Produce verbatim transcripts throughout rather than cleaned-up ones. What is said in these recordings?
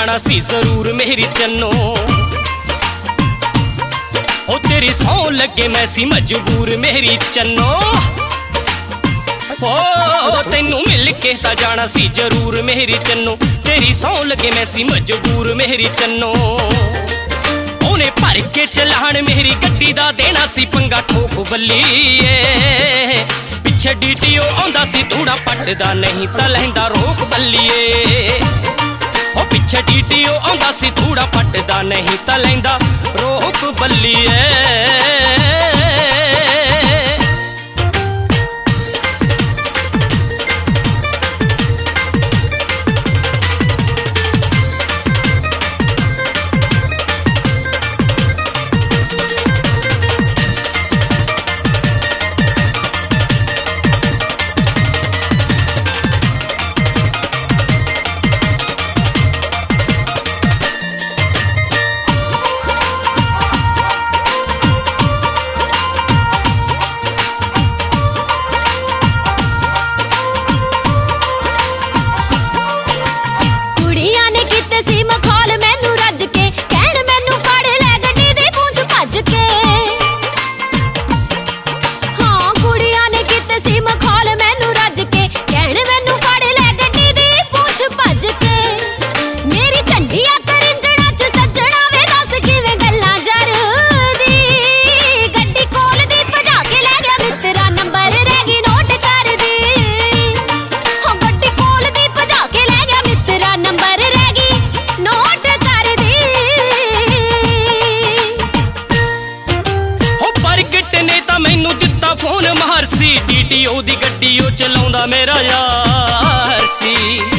जाना सी जरूर मेरी चन्नो। ओ तेरी सौं लगे मैं सी मजबूर मेरी चन्नो। ओ तेनू मिल के ता जाना सी जरूर मेरी चन्नो। तेरी सौं लगे मैं सी मजबूर मेरी चन्नो। ओने भर के चलान मेरी गड्डी दा देना सी पंगा ठोक बल्लीए। पिछे डी टी ओ आंदा सी धूड़ा पटदा नहीं तां लैंदा रोक बल्लीए। ओ पिछे डी टी ओ आंदा सी धूड़ा पटदा नहीं तां लैंदा रोक बल्लीए। फोन मार सी डी टी ओ दी गड्डी ओ चलाउंदा मेरा यार सी।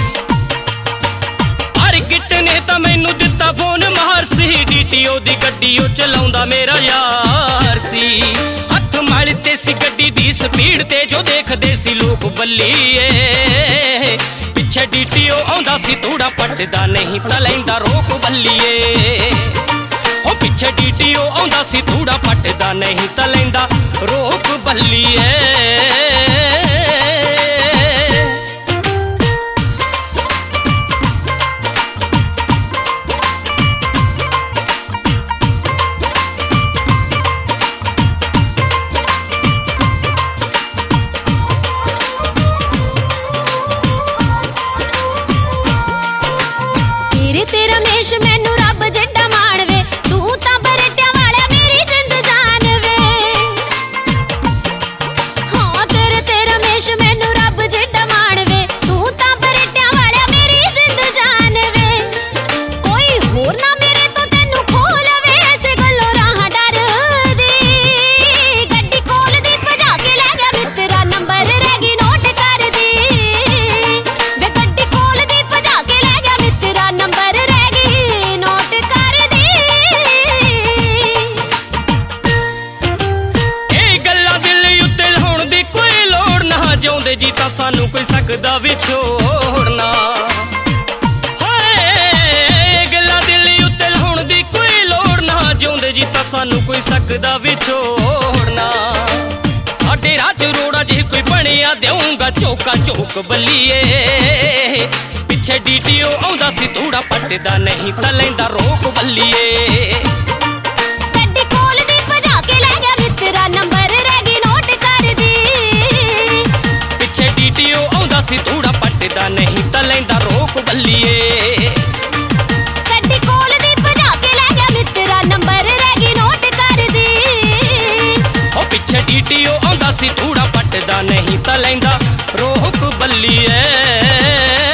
हर गिट ने तां मैनू दिता फोन मार सी डी टी ओ दी गड्डी ओ चलाउंदा मेरा यार सी। हथ मलते सी गड्डी दी स्पीड ते जो देखदे सी लोग बल्लीए। पिछे डी टी ओ आंदा सी धूड़ा पटदा नहीं तां लैंदा रोक बल्लीए। ओ पिछे डी टी ओ आंदा सी धूड़ा पटदा नहीं तां लैंदा रोक बल्लीए। तेरे ते रमेश मैनू रब जिड्डा माणवे। तू तां बरेटिया वालिया मेरी जिंद जान वे। हाँ तेरे ते रमेश मैनू रब जिड्डा माणवे। तू तां बरेटिया वालिया मेरी जिंद जान वे। कोई होर ना मेरे तो तेनू खो लवे इस गल्लों राह डरदी। गड्डी कोल दी भजा के लै गया मित्रा नंबर रह गई नोट कर दी। वे गड्डी कोल दी भजा के लै गया मित्रा नंबर रह गई नोट कर दी। ए गल्लां दिल उत्ते लाउण दी कोई लोड़ ना। जाउंदे जी तां सानू कोई सकदा विछोड़ना। हाय गल्लां दिल उत्ते लाउण दी कोई लोड़ ना। जाउंदे जी तां सानू कोई सकदा विछोड़ना। साडे राज रोड़ा जे कोई बणिया देऊंगा चौका चौक बल्लीए। पिछे डी टी ओ आंदा सी धूड़ा पटदा नहीं तां लैंदा रोक बल्लीए। गड्डी कोल दी भजा के लै गया मित्रा नंबर रह गई नोट कर दी। पिछे डी टी ओ आंदा सी धूड़ा पटदा नहीं तां लैंदा रोक बल्लीए। गड्डी कोल दी भजा के लै गया मित्रा नंबर रह गई नोट कर दी। ओ पिछे डी टी ओ आंदा सी धूड़ा पटदा नहीं तां लैंदा रोक बल्लीए।